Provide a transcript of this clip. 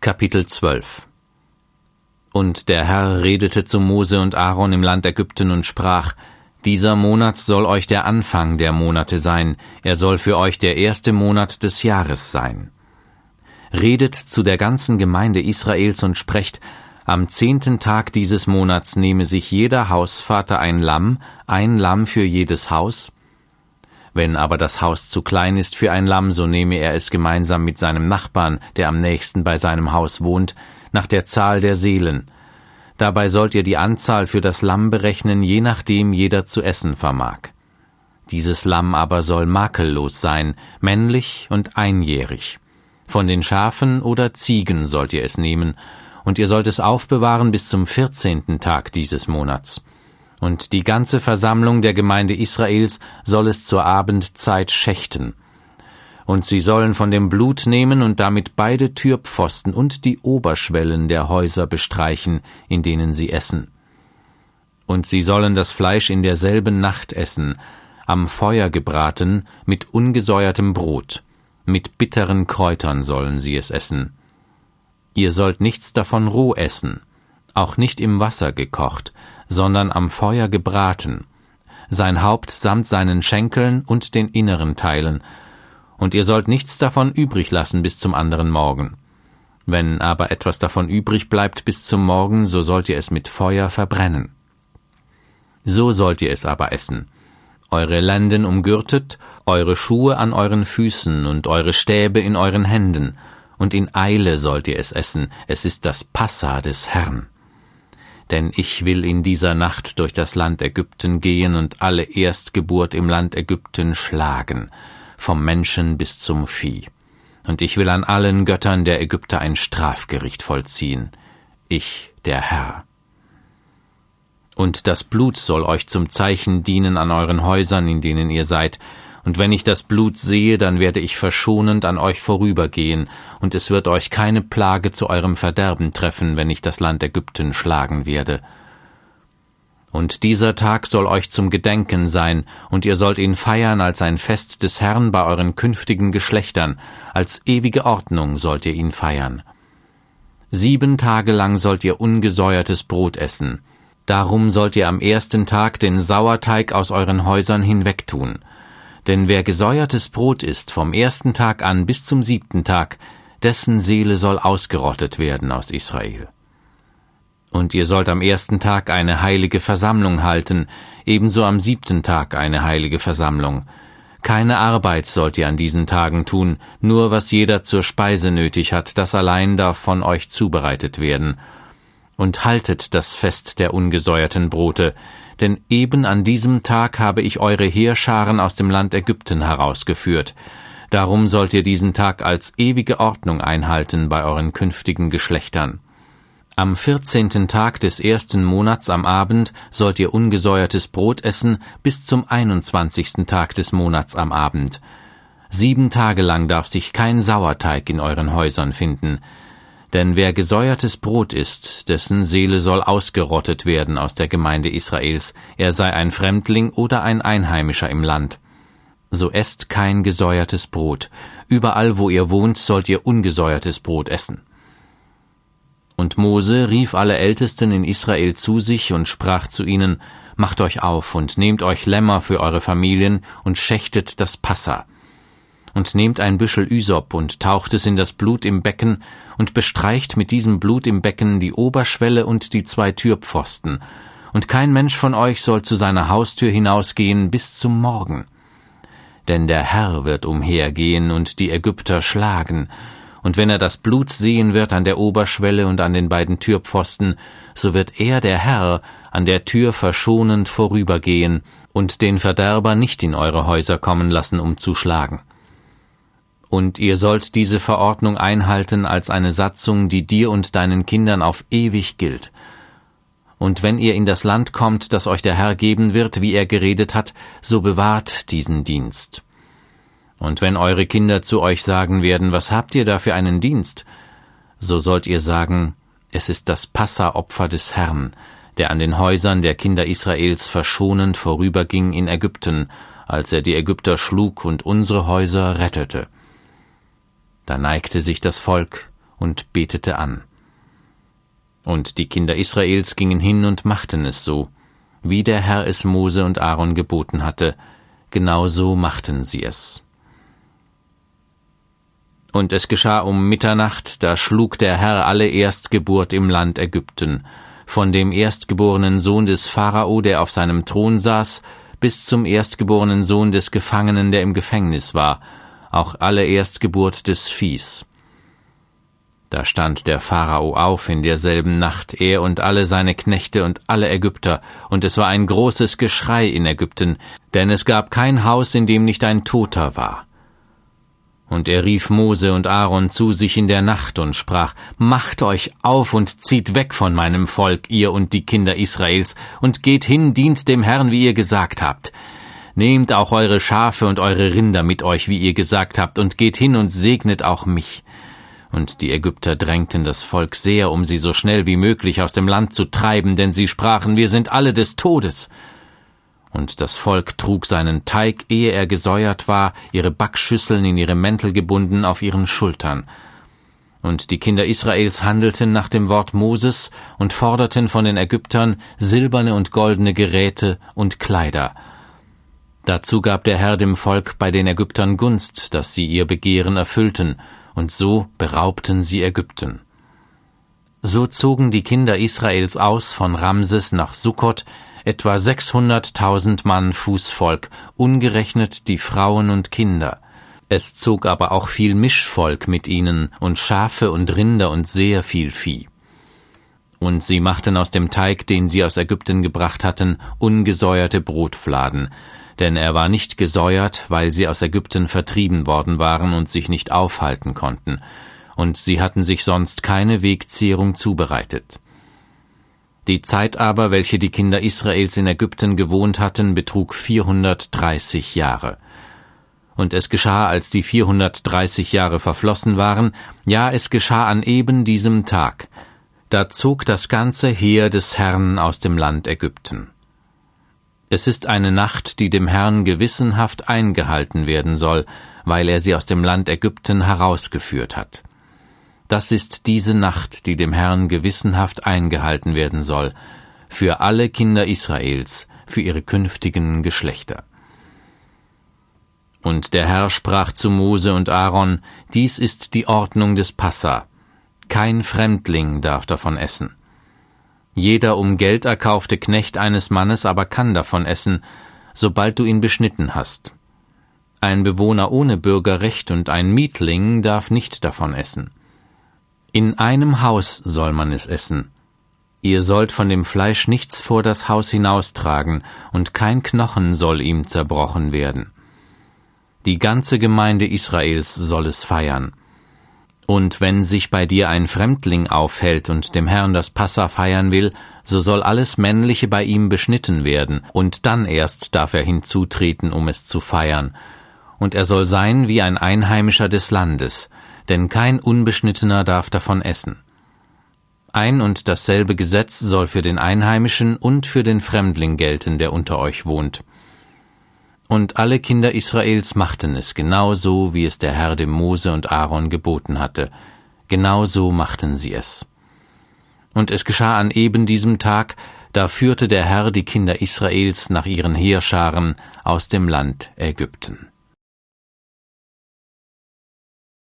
Kapitel 12. Und der Herr redete zu Mose und Aaron im Land Ägypten und sprach: Dieser Monat soll euch der Anfang der Monate sein, er soll für euch der erste Monat des Jahres sein. Redet zu der ganzen Gemeinde Israels und sprecht: Am 10. Tag dieses Monats nehme sich jeder Hausvater ein Lamm für jedes Haus. Wenn aber das Haus zu klein ist für ein Lamm, so nehme er es gemeinsam mit seinem Nachbarn, der am nächsten bei seinem Haus wohnt, nach der Zahl der Seelen. Dabei sollt ihr die Anzahl für das Lamm berechnen, je nachdem jeder zu essen vermag. Dieses Lamm aber soll makellos sein, männlich und einjährig. Von den Schafen oder Ziegen sollt ihr es nehmen, und ihr sollt es aufbewahren bis zum 14. Tag dieses Monats. Und die ganze Versammlung der Gemeinde Israels soll es zur Abendzeit schächten. Und sie sollen von dem Blut nehmen und damit beide Türpfosten und die Oberschwellen der Häuser bestreichen, in denen sie essen. Und sie sollen das Fleisch in derselben Nacht essen, am Feuer gebraten, mit ungesäuertem Brot. Mit bitteren Kräutern sollen sie es essen. Ihr sollt nichts davon roh essen, auch nicht im Wasser gekocht, sondern am Feuer gebraten, sein Haupt samt seinen Schenkeln und den inneren Teilen, und ihr sollt nichts davon übrig lassen bis zum anderen Morgen. Wenn aber etwas davon übrig bleibt bis zum Morgen, so sollt ihr es mit Feuer verbrennen. So sollt ihr es aber essen: eure Lenden umgürtet, eure Schuhe an euren Füßen und eure Stäbe in euren Händen, und in Eile sollt ihr es essen, es ist das Passa des Herrn. Denn ich will in dieser Nacht durch das Land Ägypten gehen und alle Erstgeburt im Land Ägypten schlagen, vom Menschen bis zum Vieh. Und ich will an allen Göttern der Ägypter ein Strafgericht vollziehen. Ich, der Herr. Und das Blut soll euch zum Zeichen dienen an euren Häusern, in denen ihr seid. Und wenn ich das Blut sehe, dann werde ich verschonend an euch vorübergehen, und es wird euch keine Plage zu eurem Verderben treffen, wenn ich das Land Ägypten schlagen werde. Und dieser Tag soll euch zum Gedenken sein, und ihr sollt ihn feiern als ein Fest des Herrn bei euren künftigen Geschlechtern, als ewige Ordnung sollt ihr ihn feiern. 7 Tage lang sollt ihr ungesäuertes Brot essen. Darum sollt ihr am 1. Tag den Sauerteig aus euren Häusern hinwegtun. Denn wer gesäuertes Brot isst vom 1. Tag an bis zum 7. Tag, dessen Seele soll ausgerottet werden aus Israel. Und ihr sollt am 1. Tag eine heilige Versammlung halten, ebenso am 7. Tag eine heilige Versammlung. Keine Arbeit sollt ihr an diesen Tagen tun, nur was jeder zur Speise nötig hat, das allein darf von euch zubereitet werden. Und haltet das Fest der ungesäuerten Brote, denn eben an diesem Tag habe ich eure Heerscharen aus dem Land Ägypten herausgeführt. Darum sollt ihr diesen Tag als ewige Ordnung einhalten bei euren künftigen Geschlechtern. Am 14. Tag des 1. Monats am Abend sollt ihr ungesäuertes Brot essen bis zum 21. Tag des Monats am Abend. 7 Tage lang darf sich kein Sauerteig in euren Häusern finden. Denn wer gesäuertes Brot isst, dessen Seele soll ausgerottet werden aus der Gemeinde Israels, er sei ein Fremdling oder ein Einheimischer im Land. So esst kein gesäuertes Brot. Überall, wo ihr wohnt, sollt ihr ungesäuertes Brot essen. Und Mose rief alle Ältesten in Israel zu sich und sprach zu ihnen: Macht euch auf und nehmt euch Lämmer für eure Familien und schächtet das Passa. Und nehmt ein Büschel Ysop und taucht es in das Blut im Becken und bestreicht mit diesem Blut im Becken die Oberschwelle und die 2 Türpfosten. Und kein Mensch von euch soll zu seiner Haustür hinausgehen bis zum Morgen. Denn der Herr wird umhergehen und die Ägypter schlagen. Und wenn er das Blut sehen wird an der Oberschwelle und an den beiden Türpfosten, so wird er, der Herr, an der Tür verschonend vorübergehen und den Verderber nicht in eure Häuser kommen lassen, um zu schlagen. Und ihr sollt diese Verordnung einhalten als eine Satzung, die dir und deinen Kindern auf ewig gilt. Und wenn ihr in das Land kommt, das euch der Herr geben wird, wie er geredet hat, so bewahrt diesen Dienst. Und wenn eure Kinder zu euch sagen werden: Was habt ihr da für einen Dienst? So sollt ihr sagen: Es ist das Passa-Opfer des Herrn, der an den Häusern der Kinder Israels verschonend vorüberging in Ägypten, als er die Ägypter schlug und unsere Häuser rettete. Da neigte sich das Volk und betete an. Und die Kinder Israels gingen hin und machten es so, wie der Herr es Mose und Aaron geboten hatte, genauso machten sie es. Und es geschah um Mitternacht, da schlug der Herr alle Erstgeburt im Land Ägypten, von dem erstgeborenen Sohn des Pharao, der auf seinem Thron saß, bis zum erstgeborenen Sohn des Gefangenen, der im Gefängnis war, auch alle Erstgeburt des Viehs. Da stand der Pharao auf in derselben Nacht, er und alle seine Knechte und alle Ägypter, und es war ein großes Geschrei in Ägypten, denn es gab kein Haus, in dem nicht ein Toter war. Und er rief Mose und Aaron zu sich in der Nacht und sprach: Macht euch auf und zieht weg von meinem Volk, ihr und die Kinder Israels, und geht hin, dient dem Herrn, wie ihr gesagt habt. Nehmt auch eure Schafe und eure Rinder mit euch, wie ihr gesagt habt, und geht hin und segnet auch mich. Und die Ägypter drängten das Volk sehr, um sie so schnell wie möglich aus dem Land zu treiben, denn sie sprachen: Wir sind alle des Todes. Und das Volk trug seinen Teig, ehe er gesäuert war, ihre Backschüsseln in ihre Mäntel gebunden, auf ihren Schultern. Und die Kinder Israels handelten nach dem Wort Moses und forderten von den Ägyptern silberne und goldene Geräte und Kleider. Dazu gab der Herr dem Volk bei den Ägyptern Gunst, dass sie ihr Begehren erfüllten, und so beraubten sie Ägypten. So zogen die Kinder Israels aus von Ramses nach Sukkot, etwa 600.000 Mann Fußvolk, ungerechnet die Frauen und Kinder. Es zog aber auch viel Mischvolk mit ihnen und Schafe und Rinder und sehr viel Vieh. Und sie machten aus dem Teig, den sie aus Ägypten gebracht hatten, ungesäuerte Brotfladen, denn er war nicht gesäuert, weil sie aus Ägypten vertrieben worden waren und sich nicht aufhalten konnten, und sie hatten sich sonst keine Wegzehrung zubereitet. Die Zeit aber, welche die Kinder Israels in Ägypten gewohnt hatten, betrug 430 Jahre. Und es geschah, als die 430 Jahre verflossen waren, ja, es geschah an eben diesem Tag, da zog das ganze Heer des Herrn aus dem Land Ägypten. Es ist eine Nacht, die dem Herrn gewissenhaft eingehalten werden soll, weil er sie aus dem Land Ägypten herausgeführt hat. Das ist diese Nacht, die dem Herrn gewissenhaft eingehalten werden soll, für alle Kinder Israels, für ihre künftigen Geschlechter. Und der Herr sprach zu Mose und Aaron: Dies ist die Ordnung des Passa. Kein Fremdling darf davon essen. Jeder um Geld erkaufte Knecht eines Mannes aber kann davon essen, sobald du ihn beschnitten hast. Ein Bewohner ohne Bürgerrecht und ein Mietling darf nicht davon essen. In einem Haus soll man es essen. Ihr sollt von dem Fleisch nichts vor das Haus hinaustragen, und kein Knochen soll ihm zerbrochen werden. Die ganze Gemeinde Israels soll es feiern. Und wenn sich bei dir ein Fremdling aufhält und dem Herrn das Passa feiern will, so soll alles Männliche bei ihm beschnitten werden, und dann erst darf er hinzutreten, um es zu feiern. Und er soll sein wie ein Einheimischer des Landes, denn kein Unbeschnittener darf davon essen. Ein und dasselbe Gesetz soll für den Einheimischen und für den Fremdling gelten, der unter euch wohnt. Und alle Kinder Israels machten es genauso, wie es der Herr dem Mose und Aaron geboten hatte. Genauso machten sie es. Und es geschah an eben diesem Tag, da führte der Herr die Kinder Israels nach ihren Heerscharen aus dem Land Ägypten.